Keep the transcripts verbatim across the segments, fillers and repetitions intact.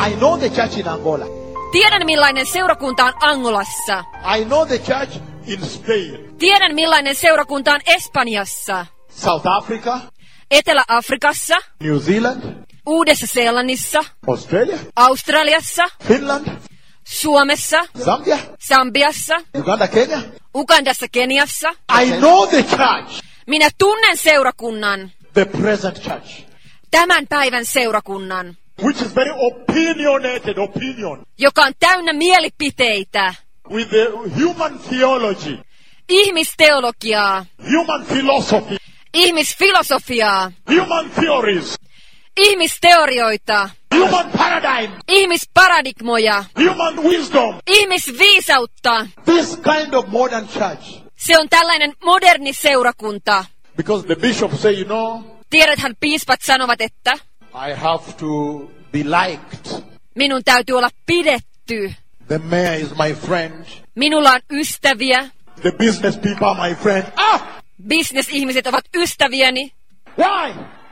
I know the church in Angola. Tiedän millainen seurakunta on Angolassa. I know the church in Spain. Tiedän millainen seurakunta on Espanjassa. South Africa. Etelä-Afrikassa. New Zealand. Uudessa-Seelannissa. Australia. Australiassa. Finland. Suomessa. Zambia. Sambiassa. Uganda, Kenya. Ugandassa, Keniassa. I know the church. Minä tunnen seurakunnan. The present church. Tämän päivän seurakunnan. Which is very opinionated opinion. Joka on täynnä mielipiteitä. With the human theology. Ihmisteologiaa. Human philosophy. Ihmisfilosofiaa. Human theories. Ihmisteorioita. Human paradigm. Ihmisparadigmoja. Human wisdom. Ihmisviisautta. This kind of modern church. Se on tällainen moderni seurakunta. Because the bishop say, you know, Tiedäthän, piispat sanovat, että I have to be liked. minun täytyy olla pidetty. The mayor is my friend. Minulla on ystäviä. The business people are my friend. Ah! Business-ihmiset ovat ystäviäni. Why?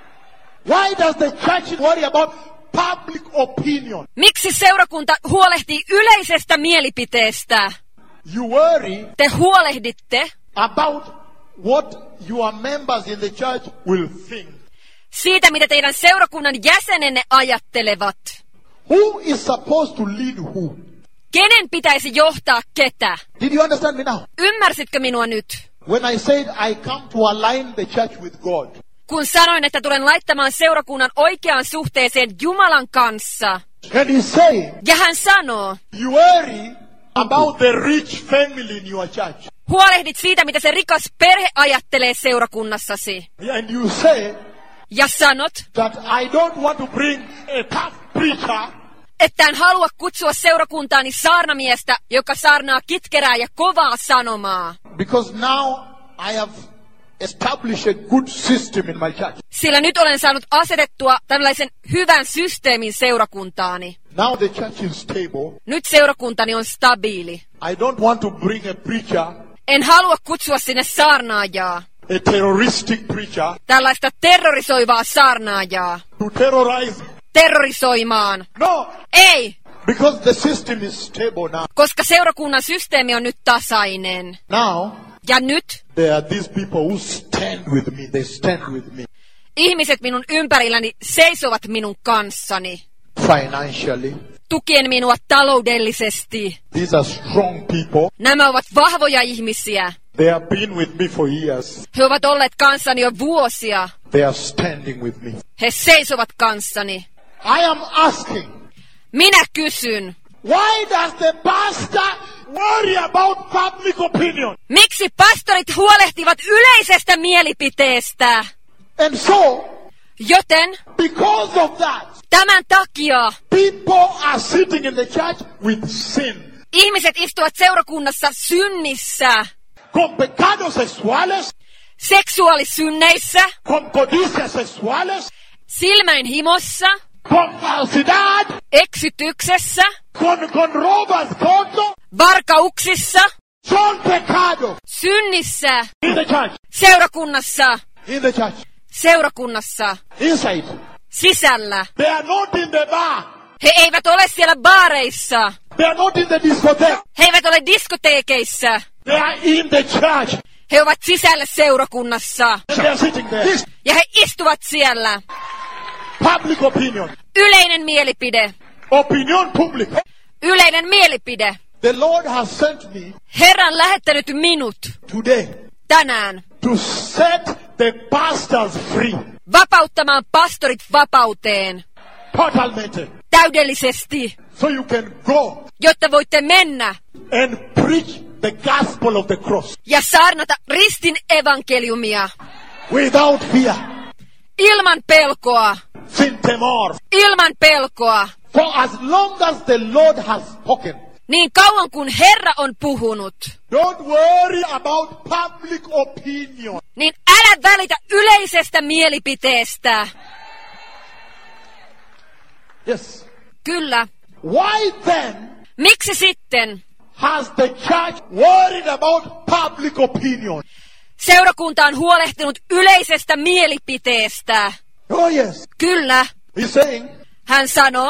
Why does the church worry about public opinion? Miksi seurakunta huolehtii yleisestä mielipiteestä? You worry Te huolehditte about what your members in the church will think. siitä, mitä teidän seurakunnan jäsenenne ajattelevat. Who is supposed to lead who? Kenen pitäisi johtaa ketä? Did you understand me now? Ymmärsitkö minua nyt? When I said I come to align the church with God. Kun sanoin, että tulen laittamaan seurakunnan oikeaan suhteeseen Jumalan kanssa. And he say, Ja hän sanoo, you worry about the rich family in your church. huolehdit siitä, mitä se rikas perhe ajattelee seurakunnassasi. And you say Ja sanot, that I don't want to bring a tough preacher. että en halua kutsua seurakuntaani saarnamiestä, joka saarnaa kitkerää ja kovaa sanomaa. Because now I have established a good system in my church. Sillä nyt olen saanut asetettua tällaisen hyvän systeemin seurakuntaani. Now the church is stable. Nyt seurakuntani on stabiili. I don't want to bring a preacher, En halua kutsua sinne saarnaajaa, a terroristic preacher, tällaista terrorisoivaa saarnaajaa, to terrorize. terrorisoimaan. No, Ei, because the system is stable now. koska seurakunnan systeemi on nyt tasainen. Now, Ja nyt there are these people who stand with me. They stand with me ihmiset minun ympärilläni seisovat minun kanssani, financially. tukien minua taloudellisesti. These are strong people. Nämä ovat vahvoja ihmisiä. They have been with me for years. He ovat olleet kanssani jo vuosia. They are standing with me. He seisovat kanssani. I am asking, Minä kysyn, why does the pastor worry about public opinion? miksi pastorit huolehtivat yleisestä mielipiteestä? And so, Joten because of that, tämän takia people are sitting in the church with sin. ihmiset istuvat seurakunnassa synnissä, Con pecados sexuales, seksuaalisynneissä, con codicias sexuales, silmäinhimossa, con falsidad, eksytyksessä, con, con robas, fondo, varkauksissa, son pecado synnissä, in the church, seurakunnassa, in the church, seurakunnassa, inside. sisällä. They are not in the bar. He eivät ole siellä baareissa. They are not in the discotheque. He eivät ole diskoteekeissa. They are in the church. He ovat sisällä seurakunnassa. And they are sitting there. This Ja he istuvat siellä. public opinion. Yleinen mielipide. Opinion public. Yleinen mielipide. The Lord has sent me Herra on lähettänyt minut today tänään to set the pastors free. vapauttamaan pastorit vapauteen. Totalmente. Täydellisesti. So you can go Jotta voitte mennä and preach the gospel of the cross ja saarnata ristin evankeliumia. without fear. Ilman pelkoa. Sin temor. Ilman pelkoa. For as long as the Lord has spoken, Niin kauan kuin Herra on puhunut, don't worry about public opinion. niin älä välitä yleisestä mielipiteestä. Yes. Kyllä. Why then Miksi sitten has the church worried about public opinion? seurakunta on huolehtinut yleisestä mielipiteestä? Oh yes. Kyllä. He's saying Hän sanoo,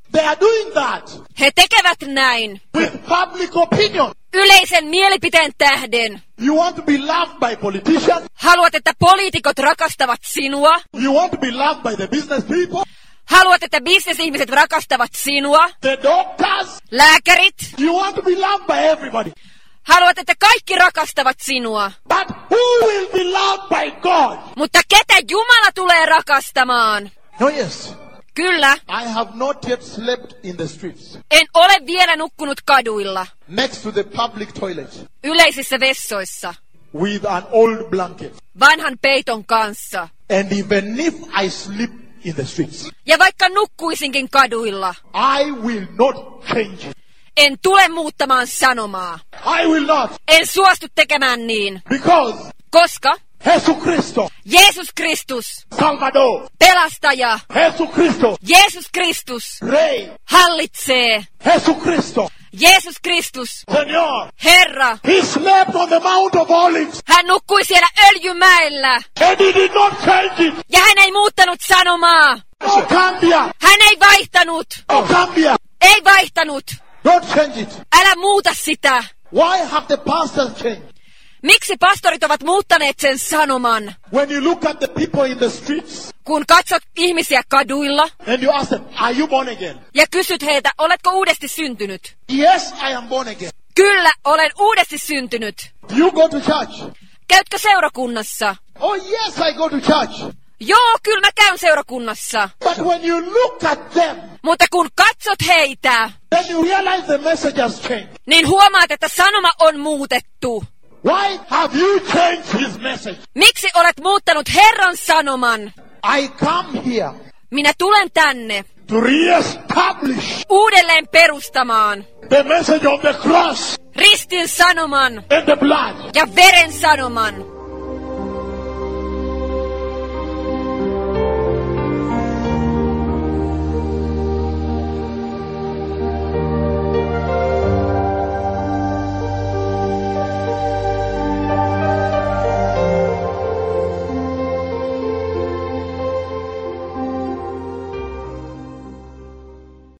They are doing that He tekevät näin with public opinion. yleisen mielipiteen tähden. You want to be loved by politicians. Haluat, että poliitikot rakastavat sinua. You want to be loved by the business people. Haluat, että bisnesihmiset rakastavat sinua. The doctors. Lääkärit. You want to be loved by everybody. Haluat, että kaikki rakastavat sinua. But who will be loved by God? Mutta ketä Jumala tulee rakastamaan? No, yes. Kyllä, I have not yet slept in the streets en ole vielä nukkunut kaduilla, next to the public toilet yleisissä vessoissa, with an old blanket. vanhan peiton kanssa. And even if I sleep in the streets, Ja vaikka nukkuisinkin kaduilla, I will not change it. en tule muuttamaan sanomaa. I will not. En suostu tekemään niin, Because koska Jesus Cristo, Jeesus Kristus, Salvador, pelastaja, Jesus Cristo, Jeesus Kristus, Rey, hallitsee, Jesus Cristo, Jeesus Kristus, Señor. Herra. He slept on the Mount of Olives Hän nukkui siellä öljymäellä, and he did not change it. ja hän ei muuttanut sanomaa. No cambia, Hän ei vaihtanut, no cambia. ei vaihtanut. Don't change it. Älä muuta sitä. Why have the pastors changed? Miksi pastorit ovat muuttaneet sen sanoman? When you look at the people in the streets Kun katsot ihmisiä kaduilla and you ask them, are you born again? ja kysyt heiltä, oletko uudesti syntynyt? Yes, I am born again. Kyllä, olen uudesti syntynyt. Do you go to church? Käytkö seurakunnassa? Oh yes, I go to church. Joo, kyllä mä käyn seurakunnassa. But when you look at them, Mutta kun katsot heitä, then you realize the message has changed. niin huomaat, että sanoma on muutettu. Why have you changed his message? Miksi olet muuttanut Herran sanoman? I come here Minä tulen tänne to re-establish uudelleen perustamaan the message of the cross ristin sanoman and the blood. ja veren sanoman.